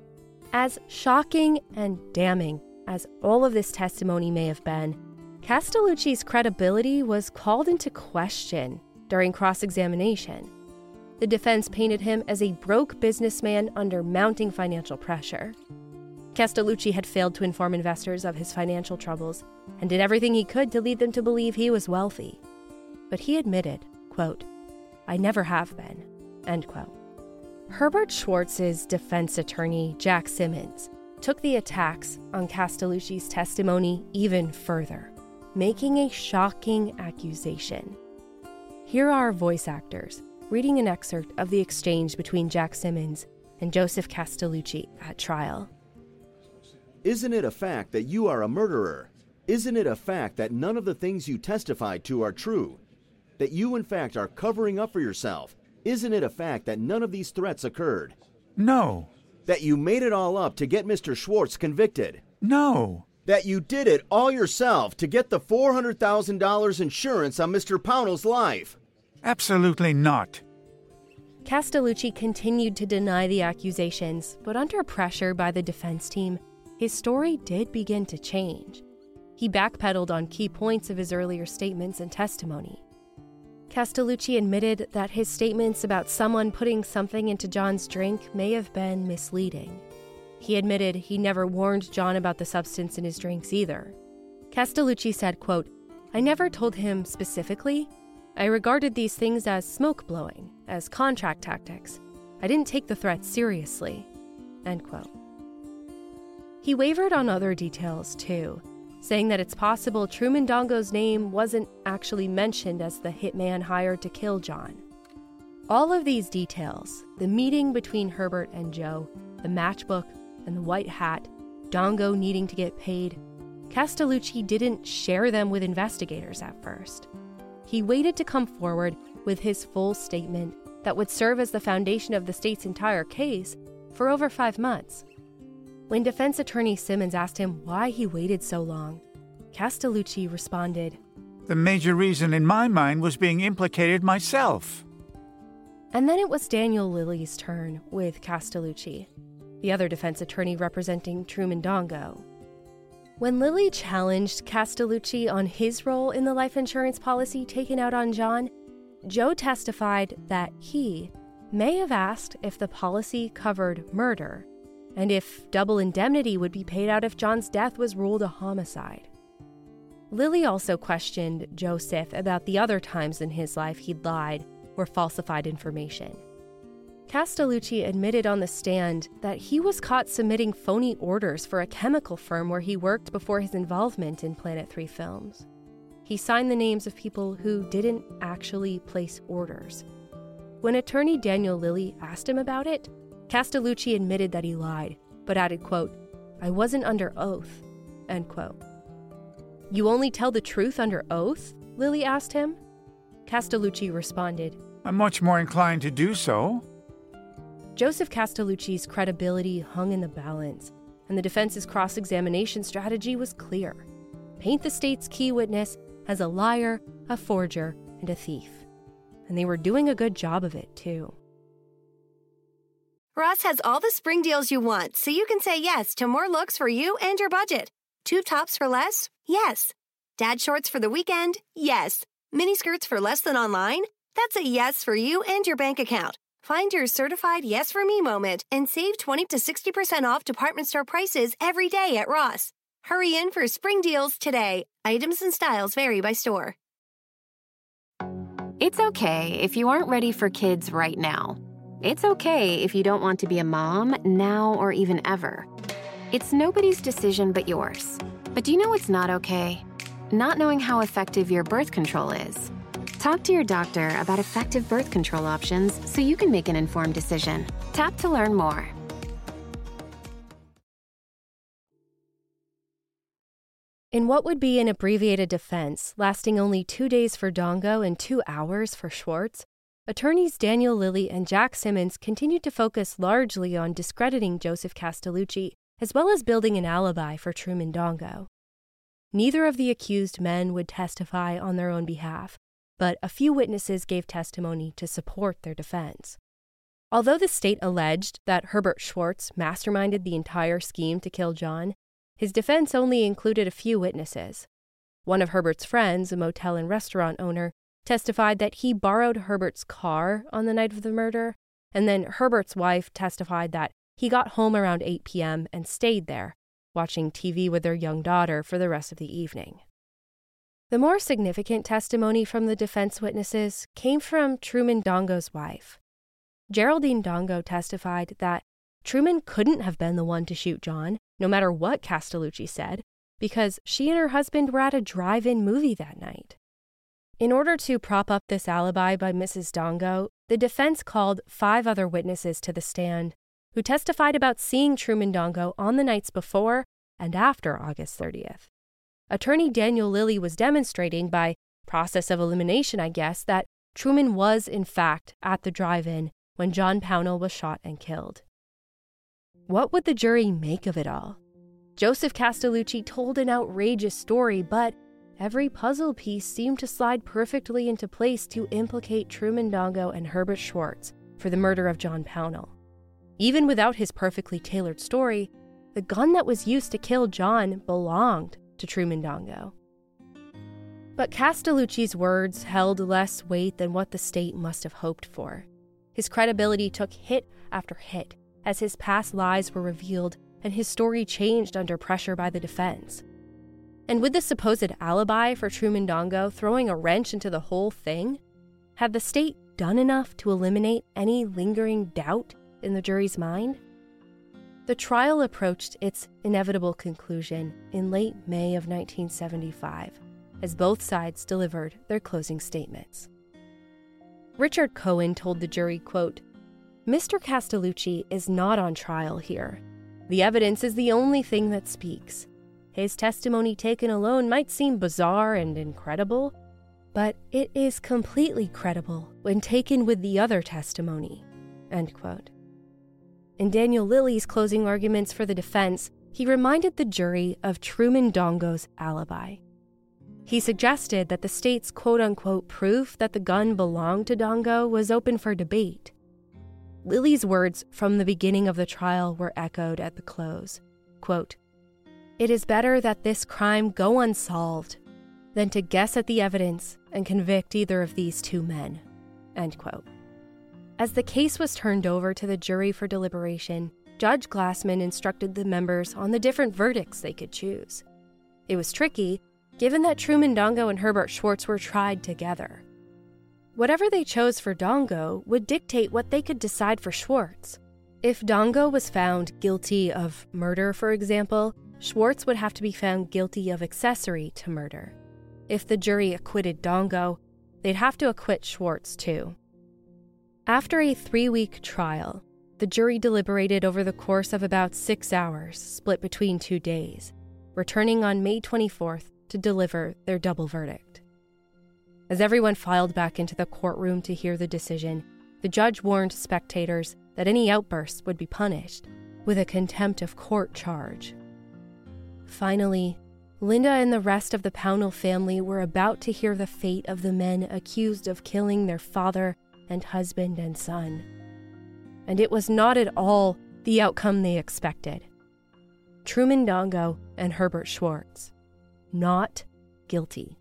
As shocking and damning as all of this testimony may have been, Castellucci's credibility was called into question during cross-examination. The defense painted him as a broke businessman under mounting financial pressure. Castellucci had failed to inform investors of his financial troubles and did everything he could to lead them to believe he was wealthy. But he admitted, quote, "I never have been," end quote. Herbert Schwartz's defense attorney, Jack Simmons, took the attacks on Castellucci's testimony even further, making a shocking accusation. Here are voice actors reading an excerpt of the exchange between Jack Simmons and Joseph Castellucci at trial.
Isn't it a fact that you are a murderer? Isn't it a fact that none of the things you testified to are true? That you, in fact, are covering up for yourself? Isn't it a fact that none of these threats occurred?
No.
That you made it all up to get Mister Schwartz convicted?
No.
That you did it all yourself to get the four hundred thousand dollars insurance on Mister Pownell's life?
Absolutely not.
Castellucci continued to deny the accusations, but under pressure by the defense team, his story did begin to change. He backpedaled on key points of his earlier statements and testimony. Castellucci admitted that his statements about someone putting something into John's drink may have been misleading. He admitted he never warned John about the substance in his drinks either. Castellucci said, quote, "I never told him specifically. I regarded these things as smoke blowing, as contract tactics. I didn't take the threat seriously," end quote. He wavered on other details, too, saying that it's possible Truman Dongo's name wasn't actually mentioned as the hitman hired to kill John. All of these details, the meeting between Herbert and Joe, the matchbook, and the white hat, Dongo needing to get paid, Castellucci didn't share them with investigators at first. He waited to come forward with his full statement that would serve as the foundation of the state's entire case for over five months. When defense attorney Simmons asked him why he waited so long, Castellucci responded,
"The major reason in my mind was being implicated myself."
And then it was Daniel Lilly's turn with Castellucci, the other defense attorney representing Truman Dongo. When Lilly challenged Castellucci on his role in the life insurance policy taken out on John, Joe testified that he may have asked if the policy covered murder and if double indemnity would be paid out if John's death was ruled a homicide. Lilly also questioned Joseph about the other times in his life he'd lied or falsified information. Castellucci admitted on the stand that he was caught submitting phony orders for a chemical firm where he worked before his involvement in Planet three Films. He signed the names of people who didn't actually place orders. When attorney Daniel Lilly asked him about it, Castellucci admitted that he lied, but added, quote, "I wasn't under oath," end quote. "You only tell the truth under oath?" Lilly asked him. Castellucci responded,
"I'm much more inclined to do so."
Joseph Castellucci's credibility hung in the balance, and the defense's cross-examination strategy was clear. Paint the state's key witness as a liar, a forger, and a thief. And they were doing a good job of it, too.
Ross has all the spring deals you want, so you can say yes to more looks for you and your budget. Tube tops for less? Yes. Dad shorts for the weekend? Yes. Mini skirts for less than online? That's a yes for you and your bank account. Find your certified yes for me moment and save twenty to sixty percent off department store prices every day at Ross. Hurry in for spring deals today. Items and styles vary by store.
It's okay if you aren't ready for kids right now. It's okay if you don't want to be a mom now or even ever. It's nobody's decision but yours. But do you know what's not okay? Not knowing how effective your birth control is. Talk to your doctor about effective birth control options so you can make an informed decision. Tap to learn more.
In what would be an abbreviated defense lasting only two days for Dongo and two hours for Schwartz, attorneys Daniel Lilly and Jack Simmons continued to focus largely on discrediting Joseph Castellucci, as well as building an alibi for Truman Dongo. Neither of the accused men would testify on their own behalf, but a few witnesses gave testimony to support their defense. Although the state alleged that Herbert Schwartz masterminded the entire scheme to kill John, his defense only included a few witnesses. One of Herbert's friends, a motel and restaurant owner, testified that he borrowed Herbert's car on the night of the murder, and then Herbert's wife testified that he got home around eight p.m. and stayed there, watching T V with their young daughter for the rest of the evening. The more significant testimony from the defense witnesses came from Truman Dongo's wife. Geraldine Dongo testified that Truman couldn't have been the one to shoot John, no matter what Castellucci said, because she and her husband were at a drive-in movie that night. In order to prop up this alibi by Missus Dongo, the defense called five other witnesses to the stand who testified about seeing Truman Dongo on the nights before and after August thirtieth. Attorney Daniel Lilly was demonstrating, by process of elimination, I guess, that Truman was, in fact, at the drive-in when John Pownall was shot and killed. What would the jury make of it all? Joseph Castellucci told an outrageous story, but every puzzle piece seemed to slide perfectly into place to implicate Truman Dongo and Herbert Schwartz for the murder of John Pownall. Even without his perfectly tailored story, the gun that was used to kill John belonged to Truman Dongo. But Castellucci's words held less weight than what the state must have hoped for. His credibility took hit after hit as his past lies were revealed and his story changed under pressure by the defense. And with the supposed alibi for Truman Dongo throwing a wrench into the whole thing, had the state done enough to eliminate any lingering doubt in the jury's mind? The trial approached its inevitable conclusion in late May of nineteen seventy-five, as both sides delivered their closing statements. Richard Cohen told the jury, quote, "Mister Castellucci is not on trial here. The evidence is the only thing that speaks. His testimony taken alone might seem bizarre and incredible, but it is completely credible when taken with the other testimony." End quote. In Daniel Lilly's closing arguments for the defense, he reminded the jury of Truman Dongo's alibi. He suggested that the state's quote-unquote proof that the gun belonged to Dongo was open for debate. Lilly's words from the beginning of the trial were echoed at the close. Quote, "It is better that this crime go unsolved than to guess at the evidence and convict either of these two men." End quote. As the case was turned over to the jury for deliberation, Judge Glassman instructed the members on the different verdicts they could choose. It was tricky, given that Truman Dongo and Herbert Schwartz were tried together. Whatever they chose for Dongo would dictate what they could decide for Schwartz. If Dongo was found guilty of murder, for example, Schwartz would have to be found guilty of accessory to murder. If the jury acquitted Dongo, they'd have to acquit Schwartz too. After a three-week trial, the jury deliberated over the course of about six hours, split between two days, returning on May twenty-fourth to deliver their double verdict. As everyone filed back into the courtroom to hear the decision, the judge warned spectators that any outbursts would be punished with a contempt of court charge. Finally, Linda and the rest of the Pownall family were about to hear the fate of the men accused of killing their father and husband and son. And it was not at all the outcome they expected. Truman Dongo and Herbert Schwartz, not guilty.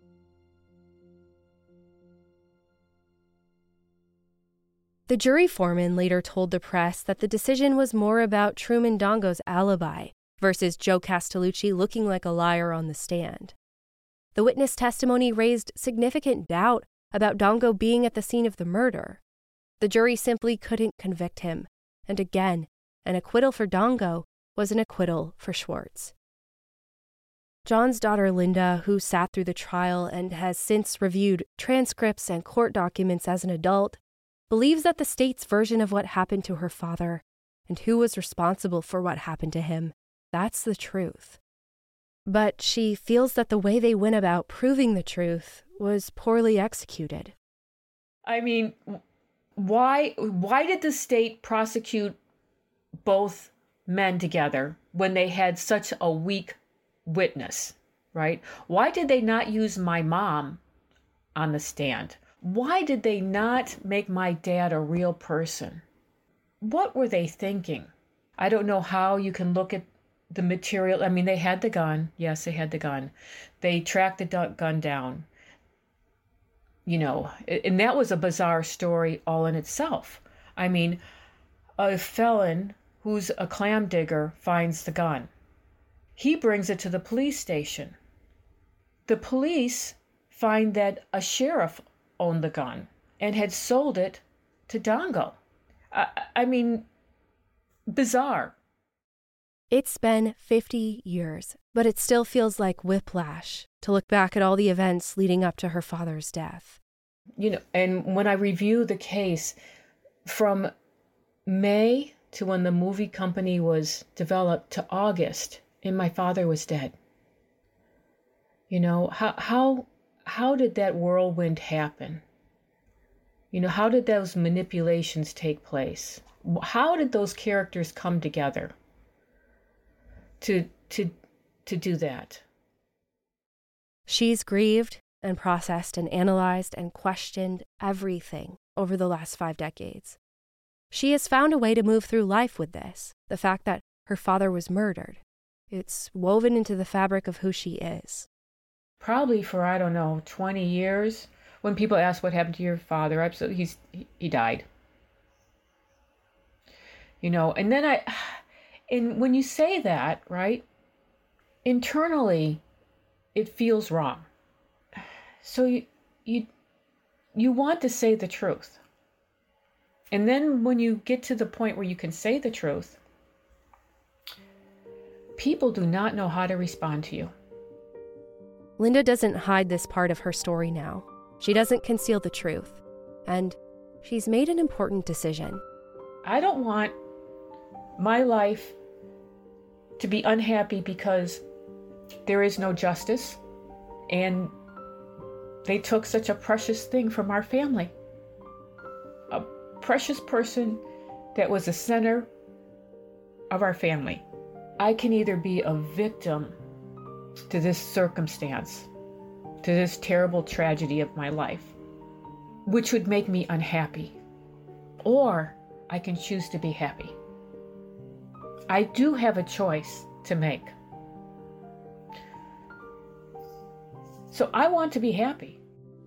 The jury foreman later told the press that the decision was more about Truman Dongo's alibi versus Joe Castellucci looking like a liar on the stand. The witness testimony raised significant doubt about Dongo being at the scene of the murder. The jury simply couldn't convict him, and again, an acquittal for Dongo was an acquittal for Schwartz. John's daughter Linda, who sat through the trial and has since reviewed transcripts and court documents as an adult, believes that the state's version of what happened to her father and who was responsible for what happened to him, that's the truth. But she feels that the way they went about proving the truth was poorly executed.
I mean, why why did the state prosecute both men together when they had such a weak witness, right? Why did they not use my mom on the stand? Why did they not make my dad a real person? What were they thinking? I don't know how you can look at the material. I mean, they had the gun. Yes, they had the gun. They tracked the gun down. You know, and that was a bizarre story all in itself. I mean, a felon who's a clam digger finds the gun. He brings it to the police station. The police find that a sheriff owned the gun and had sold it to Dongo. I, I mean, bizarre.
It's been fifty years, but it still feels like whiplash to look back at all the events leading up to her father's death.
You know, and when I review the case, from May to when the movie company was developed to August, and my father was dead. You know, how how how did that whirlwind happen? You know, how did those manipulations take place? How did those characters come together to to to do that?
She's grieved and processed and analyzed and questioned everything over the last five decades. She has found a way to move through life with this, the fact that her father was murdered. It's woven into the fabric of who she is.
Probably for, I don't know, twenty years, when people ask what happened to your father, absolutely, he's, he, he died. You know, and then I, and when you say that, right, internally, it feels wrong. So you, you, you want to say the truth. And then when you get to the point where you can say the truth, people do not know how to respond to you.
Linda doesn't hide this part of her story now. She doesn't conceal the truth. And she's made an important decision.
I don't want my life to be unhappy because there is no justice, and they took such a precious thing from our family. A precious person that was the center of our family. I can either be a victim to this circumstance, to this terrible tragedy of my life, which would make me unhappy, or I can choose to be happy. I do have a choice to make. So I want to be happy.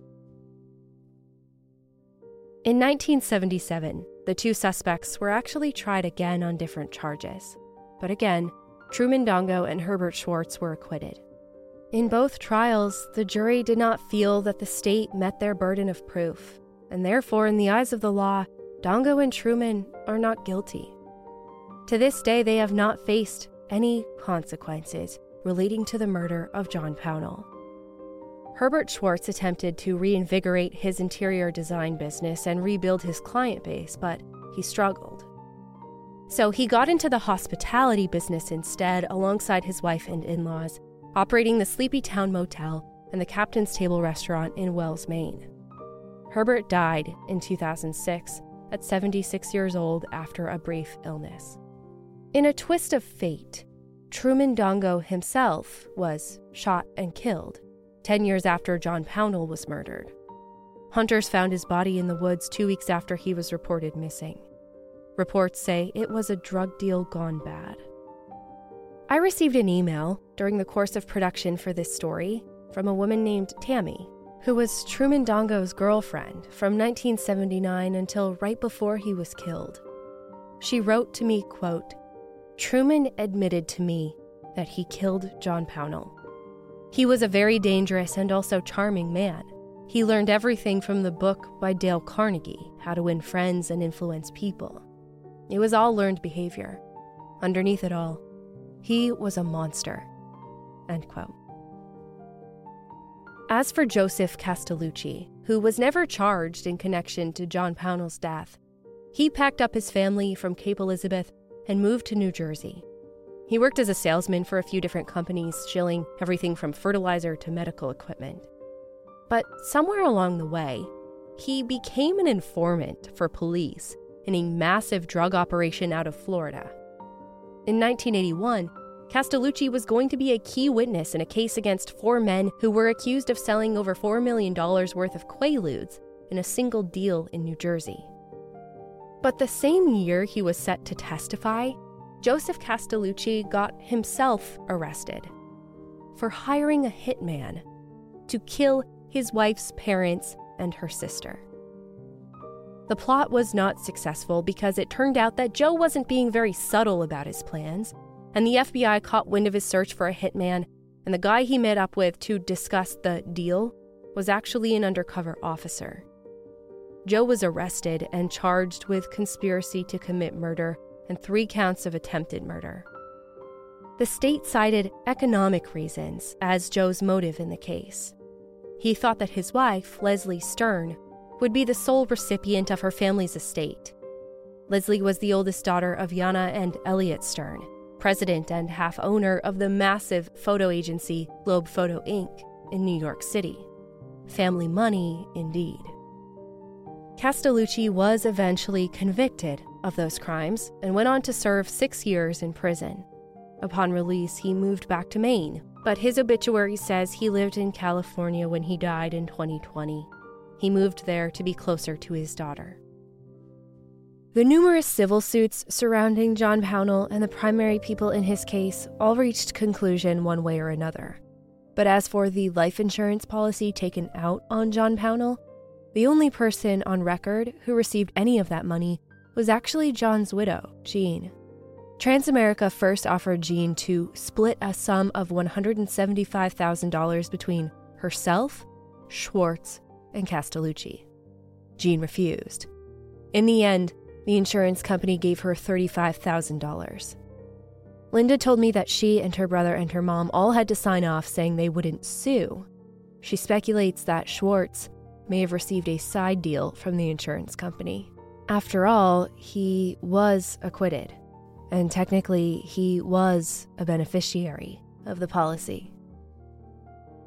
In nineteen seventy-seven, the two suspects were actually tried again on different charges. But again, Truman Dongo and Herbert Schwartz were acquitted. In both trials, the jury did not feel that the state met their burden of proof, and therefore, in the eyes of the law, Dongo and Truman are not guilty. To this day, they have not faced any consequences relating to the murder of John Pownall. Herbert Schwartz attempted to reinvigorate his interior design business and rebuild his client base, but he struggled. So he got into the hospitality business instead, alongside his wife and in-laws, operating the Sleepy Town Motel and the Captain's Table restaurant in Wells, Maine. Herbert died in two thousand six at seventy-six years old after a brief illness. In a twist of fate, Truman Dongo himself was shot and killed ten years after John Pownall was murdered. Hunters found his body in the woods two weeks after he was reported missing. Reports say it was a drug deal gone bad. I received an email during the course of production for this story from a woman named Tammy, who was Truman Dongo's girlfriend from nineteen seventy-nine until right before he was killed. She wrote to me, quote, "Truman admitted to me that he killed John Pownall. He was a very dangerous and also charming man. He learned everything from the book by Dale Carnegie, How to Win Friends and Influence People. It was all learned behavior. Underneath it all, he was a monster." End quote. As for Joseph Castellucci, who was never charged in connection to John Pownall's death, he packed up his family from Cape Elizabeth and moved to New Jersey. He worked as a salesman for a few different companies, shilling everything from fertilizer to medical equipment. But somewhere along the way, he became an informant for police in a massive drug operation out of Florida. In nineteen eighty-one, Castellucci was going to be a key witness in a case against four men who were accused of selling over four million dollars worth of Quaaludes in a single deal in New Jersey. But the same year he was set to testify, Joseph Castellucci got himself arrested for hiring a hitman to kill his wife's parents and her sister. The plot was not successful because it turned out that Joe wasn't being very subtle about his plans, and the F B I caught wind of his search for a hitman, and the guy he met up with to discuss the deal was actually an undercover officer. Joe was arrested and charged with conspiracy to commit murder and three counts of attempted murder. The state cited economic reasons as Joe's motive in the case. He thought that his wife, Leslie Stern, would be the sole recipient of her family's estate. Leslie was the oldest daughter of Jana and Elliot Stern, president and half-owner of the massive photo agency Globe Photo Incorporated in New York City. Family money, indeed. Castellucci was eventually convicted of those crimes and went on to serve six years in prison. Upon release, he moved back to Maine, but his obituary says he lived in California when he died in twenty twenty. He moved there to be closer to his daughter. The numerous civil suits surrounding John Pownall and the primary people in his case all reached conclusion one way or another. But as for the life insurance policy taken out on John Pownall, the only person on record who received any of that money was actually John's widow, Jean. Transamerica first offered Jean to split a sum of one hundred seventy-five thousand dollars between herself, Schwartz, and Castellucci. Jean refused. In the end, the insurance company gave her thirty-five thousand dollars. Linda told me that she and her brother and her mom all had to sign off saying they wouldn't sue. She speculates that Schwartz may have received a side deal from the insurance company. After all, he was acquitted, and technically he was a beneficiary of the policy.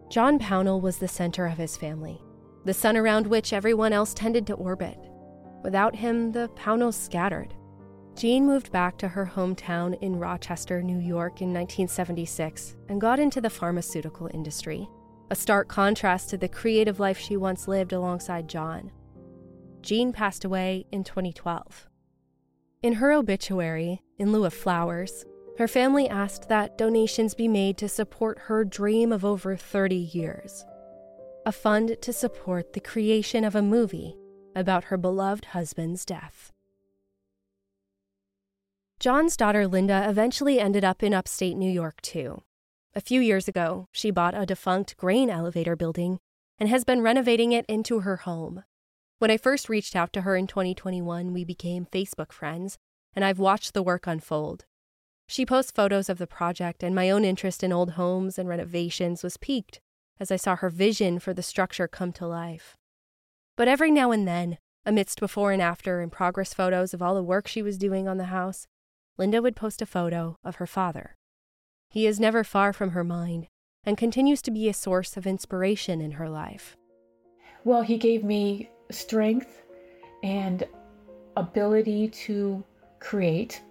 John Pownall was the center of his family, the sun around which everyone else tended to orbit. Without him, the Pownalls scattered. Jean moved back to her hometown in Rochester, New York in nineteen seventy-six and got into the pharmaceutical industry, a stark contrast to the creative life she once lived alongside John. Jean passed away in twenty twelve. In her obituary, in lieu of flowers, her family asked that donations be made to support her dream of over thirty years, a fund to support the creation of a movie about her beloved husband's death. John's daughter Linda eventually ended up in upstate New York too. A few years ago, she bought a defunct grain elevator building and has been renovating it into her home. When I first reached out to her in twenty twenty-one, we became Facebook friends, and I've watched the work unfold. She posts photos of the project, and my own interest in old homes and renovations was piqued as I saw her vision for the structure come to life. But every now and then, amidst before and after and progress photos of all the work she was doing on the house, Linda would post a photo of her father. He is never far from her mind and continues to be a source of inspiration in her life.
Well, he gave me strength and ability to create.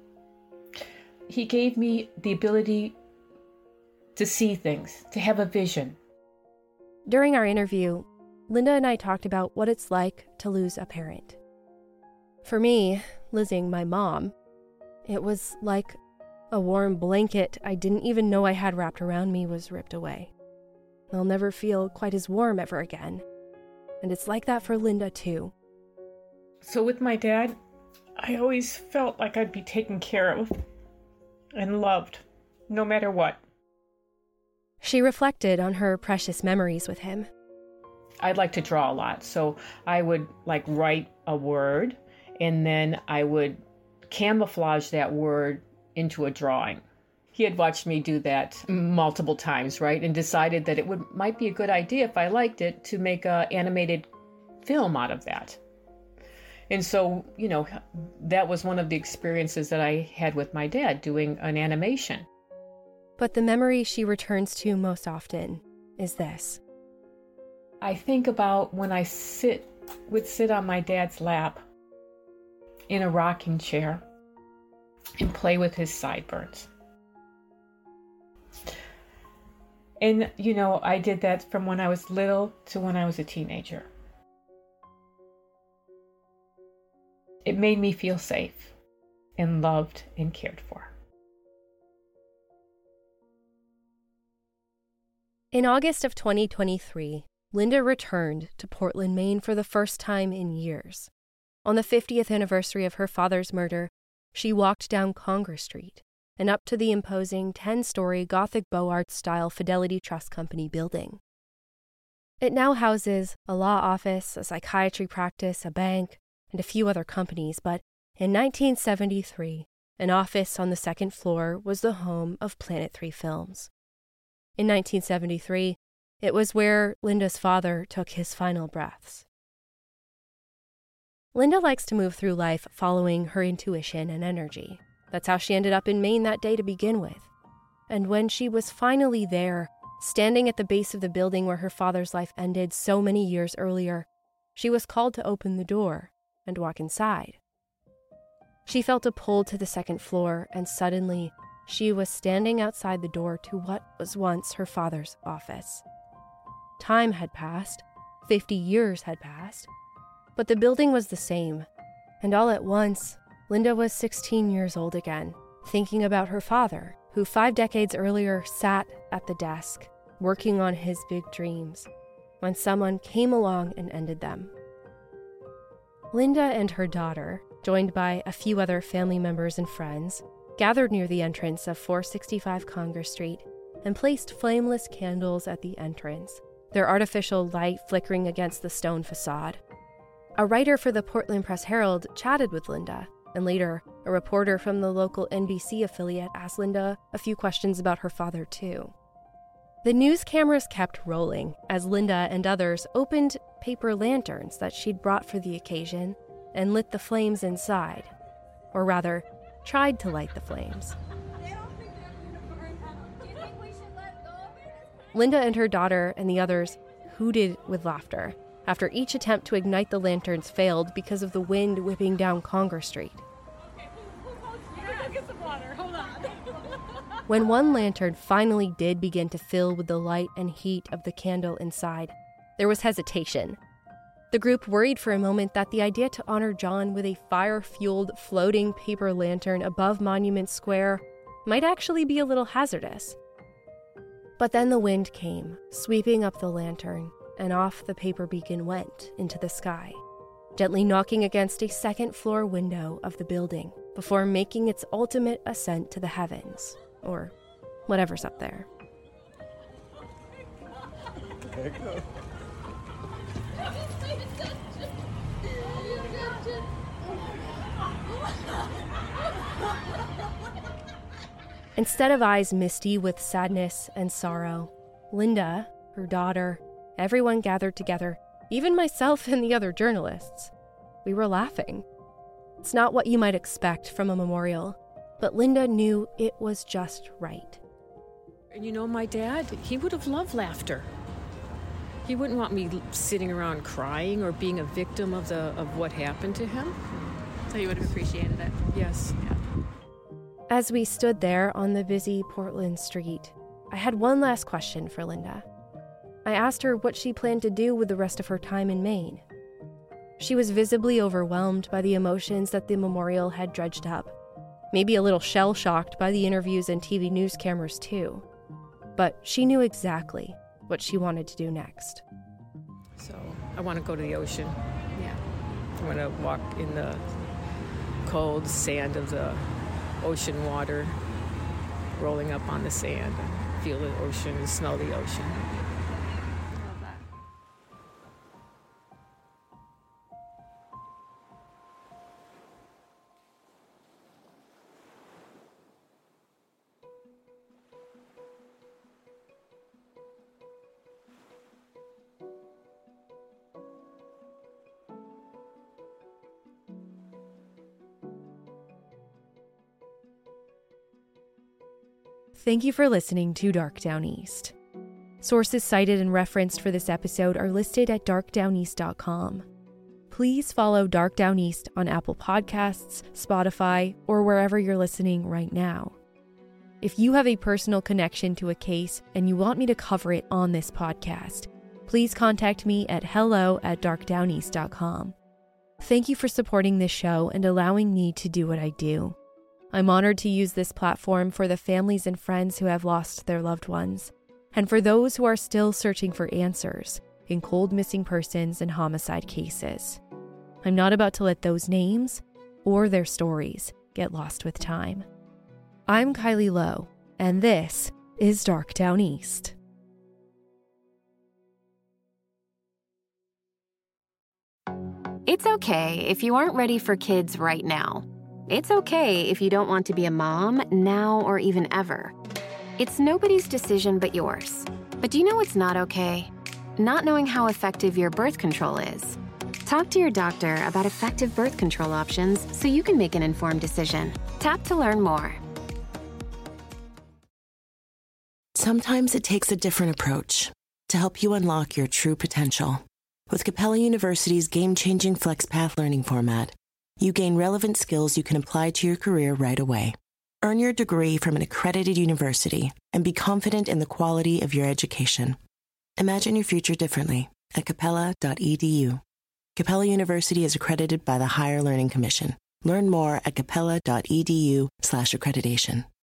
He gave me the ability to see things, to have a vision.
During our interview, Linda and I talked about what it's like to lose a parent. For me, losing my mom, it was like a warm blanket I didn't even know I had wrapped around me was ripped away. I'll never feel quite as warm ever again. And it's like that for Linda too.
So with my dad, I always felt like I'd be taken care of and loved, no matter what.
She reflected on her precious memories with him.
I'd like to draw a lot, so I would like write a word, and then I would camouflage that word into a drawing. He had watched me do that multiple times, right, and decided that it would might be a good idea if I liked it to make an animated film out of that. And so, you know, that was one of the experiences that I had with my dad, doing an animation.
But the memory she returns to most often is this.
I think about when I sit, would sit on my dad's lap in a rocking chair and play with his sideburns. And, you know, I did that from when I was little to when I was a teenager. It made me feel safe and loved and cared for.
In August of twenty twenty-three, Linda returned to Portland, Maine for the first time in years. On the fiftieth anniversary of her father's murder, she walked down Congress Street and up to the imposing ten-story Gothic Beaux Arts-style Fidelity Trust Company building. It now houses a law office, a psychiatry practice, a bank, and a few other companies, but in nineteen seventy-three, an office on the second floor was the home of Planet three Films. In nineteen seventy-three, it was where Linda's father took his final breaths. Linda likes to move through life following her intuition and energy. That's how she ended up in Maine that day to begin with. And when she was finally there, standing at the base of the building where her father's life ended so many years earlier, she was called to open the door and walk inside. She felt a pull to the second floor, and suddenly, she was standing outside the door to what was once her father's office. Time had passed, fifty years had passed, but the building was the same, and all at once, Linda was sixteen years old again, thinking about her father, who five decades earlier sat at the desk, working on his big dreams, when someone came along and ended them. Linda and her daughter, joined by a few other family members and friends, gathered near the entrance of four sixty-five Congress Street and placed flameless candles at the entrance, their artificial light flickering against the stone facade. A writer for the Portland Press-Herald chatted with Linda, and later, a reporter from the local N B C affiliate asked Linda a few questions about her father, too. The news cameras kept rolling as Linda and others opened paper lanterns that she'd brought for the occasion and lit the flames inside, or rather, tried to light the flames. Linda and her daughter and the others hooted with laughter after each attempt to ignite the lanterns failed because of the wind whipping down Conger Street. When one lantern finally did begin to fill with the light and heat of the candle inside, there was hesitation. The group worried for a moment that the idea to honor John with a fire-fueled floating paper lantern above Monument Square might actually be a little hazardous. But then the wind came, sweeping up the lantern, and off the paper beacon went into the sky, gently knocking against a second-floor window of the building before making its ultimate ascent to the heavens, or whatever's up there. Instead of eyes misty with sadness and sorrow, Linda, her daughter, everyone gathered together, even myself and the other journalists. We were laughing. It's not what you might expect from a memorial, but Linda knew it was just right.
And you know, my dad, he would have loved laughter. He wouldn't want me sitting around crying or being a victim of the of what happened to him.
So you would have appreciated it?
Yes.
Yeah.
As we stood there on the busy Portland street, I had one last question for Linda. I asked her what she planned to do with the rest of her time in Maine. She was visibly overwhelmed by the emotions that the memorial had dredged up, maybe a little shell-shocked by the interviews and T V news cameras too. But she knew exactly what she wanted to do next.
So I want to go to the ocean.
Yeah.
I want to walk in the cold sand of the ocean water, rolling up on the sand, and feel the ocean and smell the ocean.
I love that.
Thank you for listening to Dark Down East. Sources cited and referenced for this episode are listed at dark down east dot com. Please follow Dark Down East on Apple Podcasts, Spotify, or wherever you're listening right now. If you have a personal connection to a case and you want me to cover it on this podcast, please contact me at hello at dark down east dot com. Thank you for supporting this show and allowing me to do what I do. I'm honored to use this platform for the families and friends who have lost their loved ones, and for those who are still searching for answers in cold missing persons and homicide cases. I'm not about to let those names or their stories get lost with time. I'm Kylie Lowe, and this is Dark Down East.
It's okay if you aren't ready for kids right now. It's okay if you don't want to be a mom now or even ever. It's nobody's decision but yours. But do you know what's not okay? Not knowing how effective your birth control is. Talk to your doctor about effective birth control options so you can make an informed decision. Tap to learn more.
Sometimes it takes a different approach to help you unlock your true potential. With Capella University's game-changing FlexPath learning format, you gain relevant skills you can apply to your career right away. Earn your degree from an accredited university and be confident in the quality of your education. Imagine your future differently at capella dot e d u. Capella University is accredited by the Higher Learning Commission. Learn more at capella dot e d u slash accreditation.